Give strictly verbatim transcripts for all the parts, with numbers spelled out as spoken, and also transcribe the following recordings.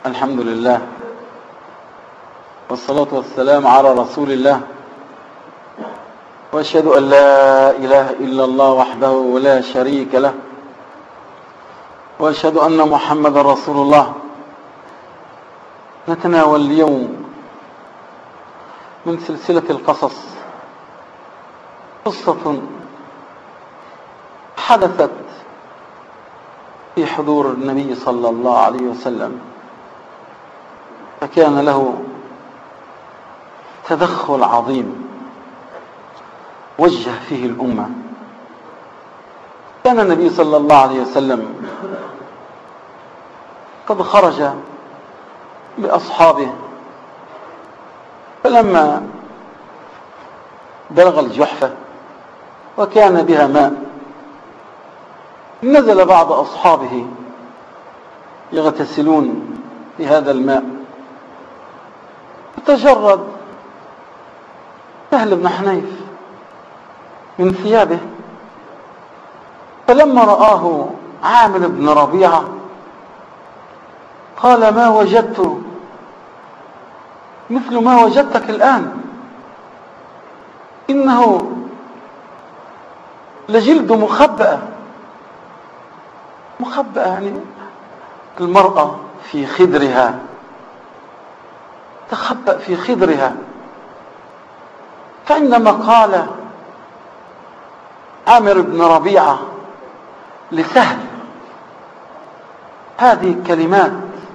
الحمد لله والصلاة والسلام على رسول الله، وأشهد أن لا إله إلا الله وحده لا شريك له، وأشهد أن محمد رسول الله. نتناول اليوم من سلسلة القصص قصة حدثت في حضور النبي صلى الله عليه وسلم، فكان له تدخل عظيم وجه فيه الأمة. كان النبي صلى الله عليه وسلم قد خرج بأصحابه، فلما بلغ الجحفة وكان بها ماء، نزل بعض أصحابه يغتسلون في هذا الماء، فتجرد سهل بن حنيف من ثيابه، فلما رآه عامر بن ربيعة قال: ما وجدت مثل ما وجدتك الآن، إنه لجلد مخبأة. مخبأة يعني المرأة في خدرها، تخبأ في خدرها. فعندما قال عامر بن ربيعة لسهل هذه الكلمات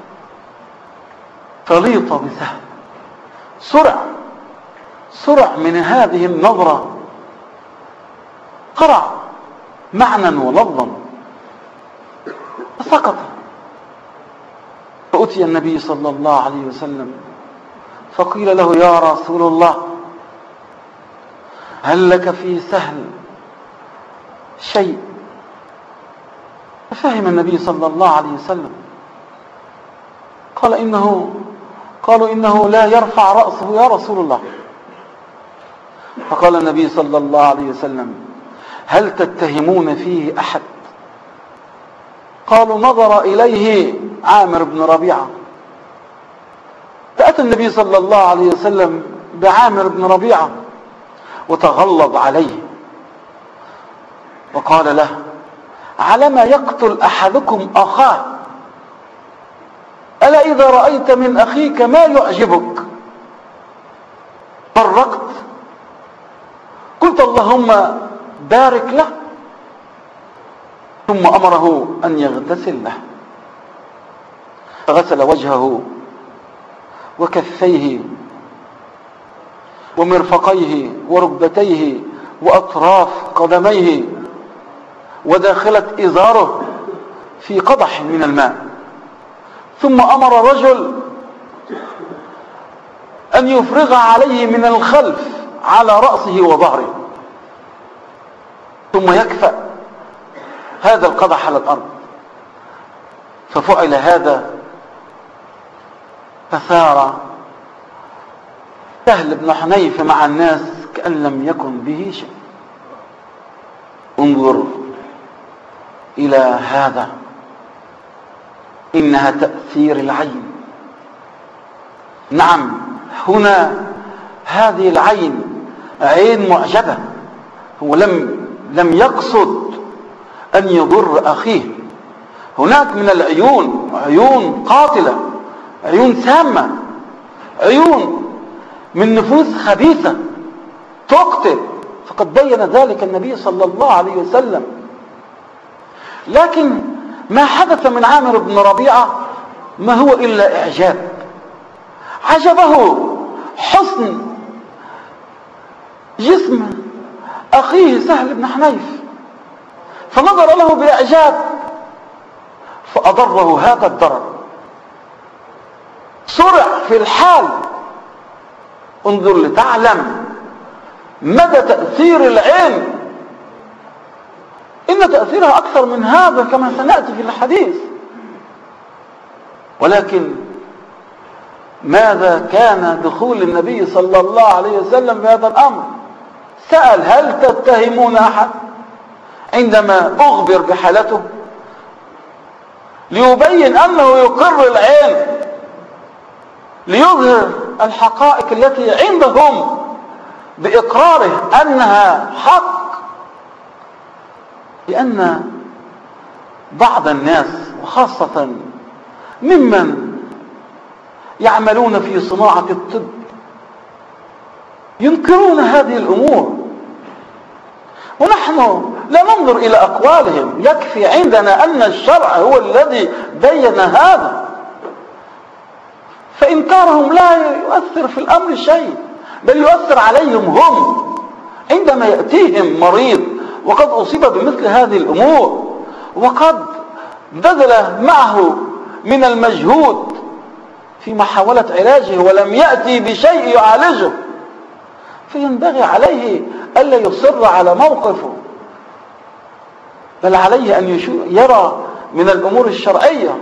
تليط بسهل، سرع سرع من هذه النظرة، قرع معنى ولفظا فسقط. فأتي النبي صلى الله عليه وسلم فقيل له: يا رسول الله، هل لك في سهل شيء؟ ففهم النبي صلى الله عليه وسلم، قال إنه قالوا إنه لا يرفع رأسه يا رسول الله. فقال النبي صلى الله عليه وسلم: هل تتهمون فيه أحد؟ قالوا: نظر إليه عامر بن ربيعة. فأتى النبي صلى الله عليه وسلم بعامر بن ربيعة وتغلظ عليه وقال له: علما يقتل أحدكم أخاه؟ ألا إذا رأيت من أخيك ما يعجبك فرقت، قلت اللهم بارك له، ثم أمره أن يغتسل له، فغسل وجهه وكفيه ومرفقيه وركبتيه وأطراف قدميه وداخلة إزاره في قدح من الماء، ثم أمر رجل أن يفرغ عليه من الخلف على رأسه وظهره، ثم يكفأ هذا القدح على الأرض. ففعل هذا، فثار سهل بن حنيف مع الناس كأن لم يكن به شيء. انظر إلى هذا، إنها تأثير العين. نعم، هنا هذه العين عين معجبة، هو لم لم يقصد أن يضر أخيه. هناك من العيون عيون قاتلة، عيون سامة، عيون من نفوس خبيثة تقتل، فقد بين ذلك النبي صلى الله عليه وسلم. لكن ما حدث من عامر بن ربيعة ما هو إلا إعجاب. عجبه حسن جسم أخيه سهل بن حنيف، فنظر له بإعجاب فأضره هذا الضرر، سرع في الحال. انظر لتعلم مدى تأثير العين، إن تأثيرها أكثر من هذا كما سنأتي في الحديث. ولكن ماذا كان دخول النبي صلى الله عليه وسلم بهذا الأمر؟ سأل: هل تتهمون أحد؟ عندما أخبر بحالته ليبين أنه يقر العين ليظهر الحقائق التي عندهم بإقراره أنها حق. لأن بعض الناس وخاصة ممن يعملون في صناعة الطب ينكرون هذه الأمور، ونحن لا ننظر إلى أقوالهم، يكفي عندنا أن الشرع هو الذي بين هذا، فإنكارهم لا يؤثر في الأمر شيء، بل يؤثر عليهم هم عندما يأتيهم مريض وقد أصيب بمثل هذه الأمور وقد بذل معه من المجهود في محاولة علاجه ولم يأتي بشيء يعالجه، فينبغي عليه ألا يصر على موقفه، بل عليه أن يرى من الأمور الشرعية،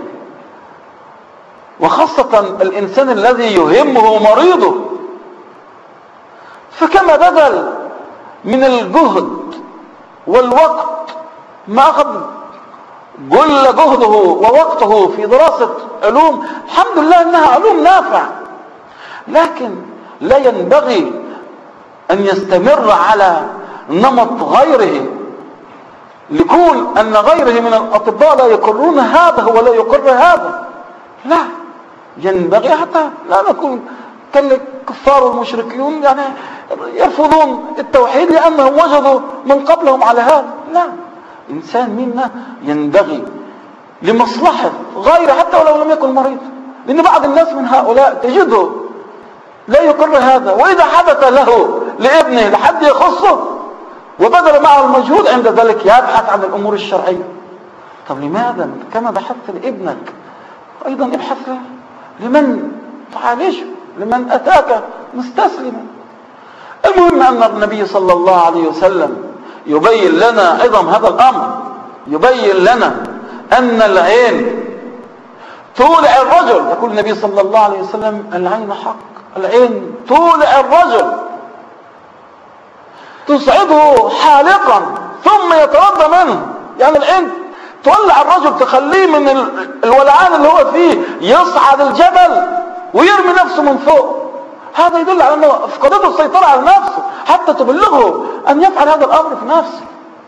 وخاصة الإنسان الذي يهمه مريضه. فكما بذل من الجهد والوقت ما أخذ كل جهده ووقته في دراسة علوم، الحمد لله أنها علوم نافعة، لكن لا ينبغي أن يستمر على نمط غيره لكون أن غيره من الأطباء لا يقرون هذا ولا يقر هذا. لا، ينبغي حتى لا نكون كالكفار والمشركين يعني يرفضون التوحيد لأنهم وجدوا من قبلهم على هذا. لا، إنسان منا ينبغي لمصلحة غيره حتى ولو لم يكن مريض، لأن بعض الناس من هؤلاء تجده لا يقر هذا، وإذا حدث له لابنه لحد يخصه وبذل معه المجهود عند ذلك يبحث عن الأمور الشرعية. طب لماذا كما بحثت لابنك أيضا ابحث لمن تعالجه، لمن أتاك مستسلما. المهم أن النبي صلى الله عليه وسلم يبين لنا عظم هذا الأمر، يبين لنا أن العين تولع الرجل. يقول النبي صلى الله عليه وسلم العين حق، العين تولع الرجل تصعده حالقا ثم يترضى منه. يعني العين تولع الرجل، تخليه من الولعان اللي هو فيه يصعد الجبل ويرمي نفسه من فوق. هذا يدل على أنه فقدته السيطرة على نفسه حتى تبلغه أن يفعل هذا الأمر في نفسه.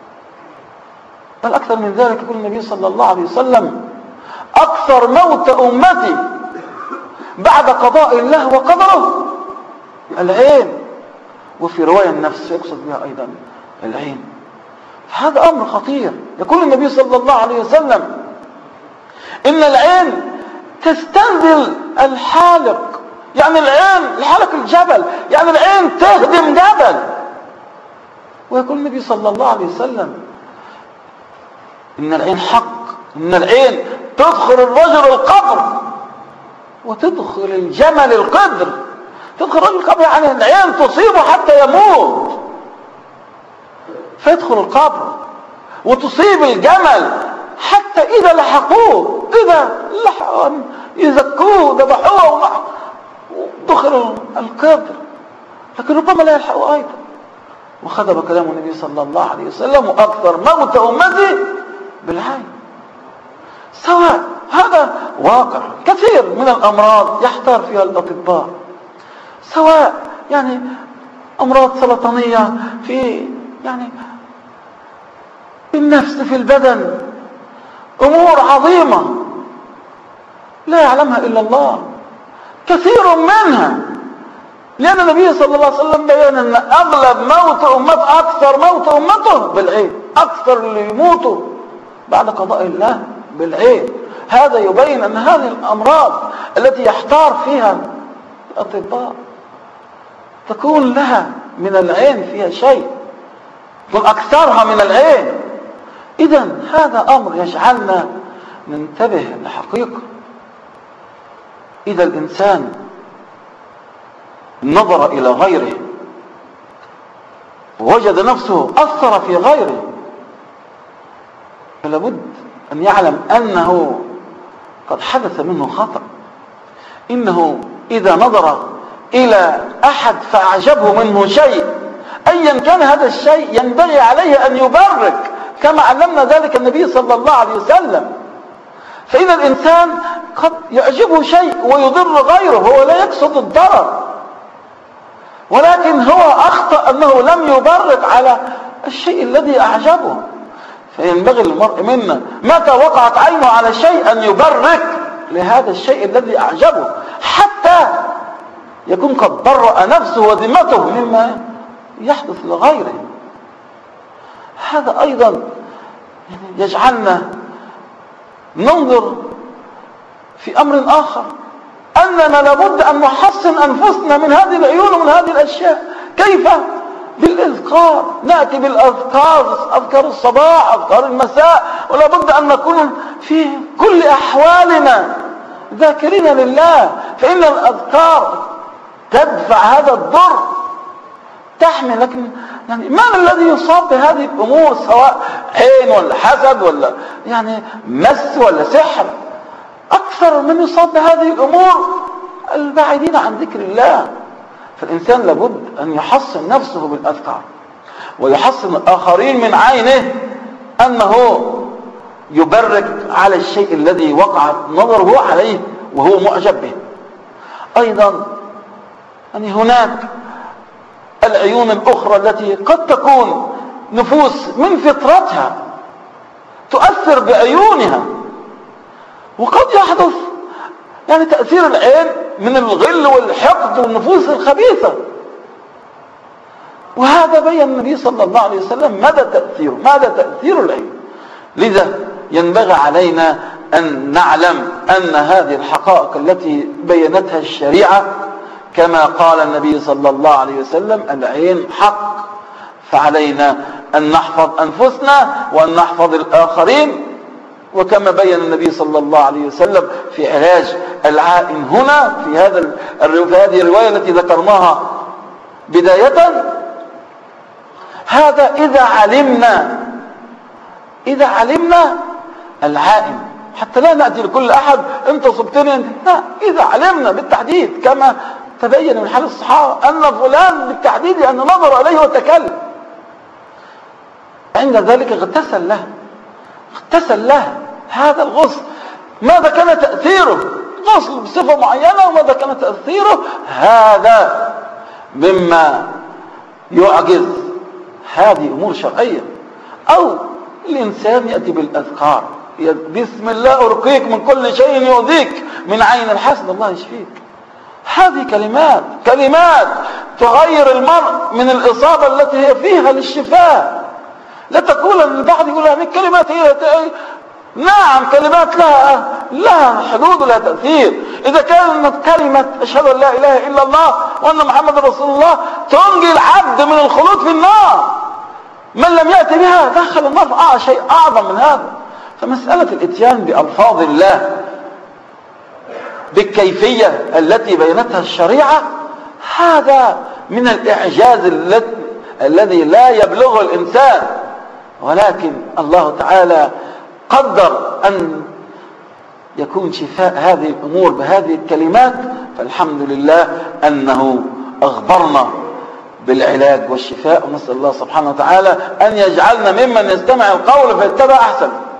بل أكثر من ذلك يقول النبي صلى الله عليه وسلم أكثر موت أمتي بعد قضاء الله وقدره العين، وفي رواية النفس يقصد بها أيضا العين. هذا أمر خطير. يقول النبي صلى الله عليه وسلم إن العين تستنزل الحالق، يعني العين الحالق الجبل، يعني العين تهدم جبل. ويقول النبي صلى الله عليه وسلم إن العين حق، إن العين تدخل الرجل القبر وتدخل الجمل القدر. تدخل الرجل القبر يعني العين تصيبه حتى يموت فيدخل القبر، وتصيب الجمل حتى إذا لحقوه، إذا لحقوا يزكوه ذبحوه دخلوا القبر، لكن ربما لا يلحقوا أيضا. وخذب كلام النبي صلى الله عليه وسلم أكثر موت أمتي بالعين. سواء هذا واقع كثير من الأمراض يحتار فيها الأطباء، سواء يعني أمراض سرطانية في يعني في النفس في البدن، أمور عظيمة لا يعلمها إلا الله كثير منها، لأن النبي صلى الله عليه وسلم بيان أن أغلب موت أمته أكثر موت أمته بالعين، أكثر اللي يموتوا بعد قضاء الله بالعين. هذا يبين أن هذه الأمراض التي يحتار فيها الأطباء تكون لها من العين فيها شيء، تكون أكثرها من العين. إذن هذا أمر يجعلنا ننتبه لحقيقة. إذا الإنسان نظر إلى غيره ووجد نفسه أثر في غيره فلابد أن يعلم أنه قد حدث منه خطأ. إنه إذا نظر إلى أحد فأعجبه منه شيء أيا كان هذا الشيء ينبغي عليه أن يبرك كما علمنا ذلك النبي صلى الله عليه وسلم. فإن الإنسان قد يعجبه شيء ويضر غيره، هو لا يقصد الضرر، ولكن هو أخطأ أنه لم يبرك على الشيء الذي أعجبه. فينبغي للمرء منا متى وقعت عينه على شيء أن يبرك لهذا الشيء الذي أعجبه، حتى يكون قد برأ نفسه وذمته مما يحدث لغيره. هذا أيضا يجعلنا ننظر في أمر آخر، أننا لابد أن نحصن أنفسنا من هذه العيون ومن هذه الأشياء. كيف؟ بالإذكار. نأتي بالأذكار، أذكار الصباح، أذكار المساء، ولابد أن نكون في كل أحوالنا ذاكرين لله، فإن الأذكار تدفع هذا الضر، تحمي. لكن يعني من الذي يصاب بهذه الأمور، سواء عين ولا حسد ولا يعني مس ولا سحر؟ أكثر من يصاب بهذه الأمور البعيدين عن ذكر الله. فالإنسان لابد أن يحصن نفسه بالأذكار، ويحصن الآخرين من عينه أنه يبرك على الشيء الذي وقعت نظره عليه وهو معجب به. أيضا يعني هناك العيون الأخرى التي قد تكون نفوس من فطرتها تؤثر بعيونها، وقد يحدث يعني تأثير العين من الغل والحقد والنفوس الخبيثة، وهذا بين النبي صلى الله عليه وسلم مدى تأثيره، ماذا تأثير العين. لذا ينبغي علينا أن نعلم أن هذه الحقائق التي بينتها الشريعة كما قال النبي صلى الله عليه وسلم: العين حق، فعلينا أن نحفظ أنفسنا وأن نحفظ الآخرين. وكما بين النبي صلى الله عليه وسلم في علاج العائن هنا في هذا في هذه الرواية التي ذكرناها بداية، هذا إذا علمنا إذا علمنا العائن، حتى لا نأتي لكل أحد أنت صبتني أنت، لا، إذا علمنا بالتحديد كما تبين من حال الصحابة أن فلان بالتحديد لأن نظر إليه وتكلم، عند ذلك اغتسل له اغتسل له هذا الغسل. ماذا كان تأثيره؟ غسل بصفة معينة، وماذا كان تأثيره؟ هذا مما يعجز. هذه أمور شرعية. أو الإنسان يأتي بالأذكار: بسم الله أرقيك من كل شيء يؤذيك، من عين الحسد الله يشفيك. هذه كلمات كلمات تغير المرء من الإصابة التي هي فيها للشفاء. لا تقول البعض يقول هذه الكلمات هي نعم كلمات لها لها حدود ولها تأثير. إذا كانت كلمة أشهد أن لا إله إلا الله وأن محمد رسول الله تنجي العبد من الخلود في النار، من لم يأتي بها دخل النار. آه شيء أعظم من هذا. فمسألة الإتيان بألفاظ الله بالكيفية التي بينتها الشريعة هذا من الإعجاز الذي لا يبلغه الإنسان، ولكن الله تعالى قدر أن يكون شفاء هذه الأمور بهذه الكلمات، فالحمد لله أنه أخبرنا بالعلاج والشفاء. ونسأل الله سبحانه وتعالى أن يجعلنا ممن يستمع القول فيتبع أحسن.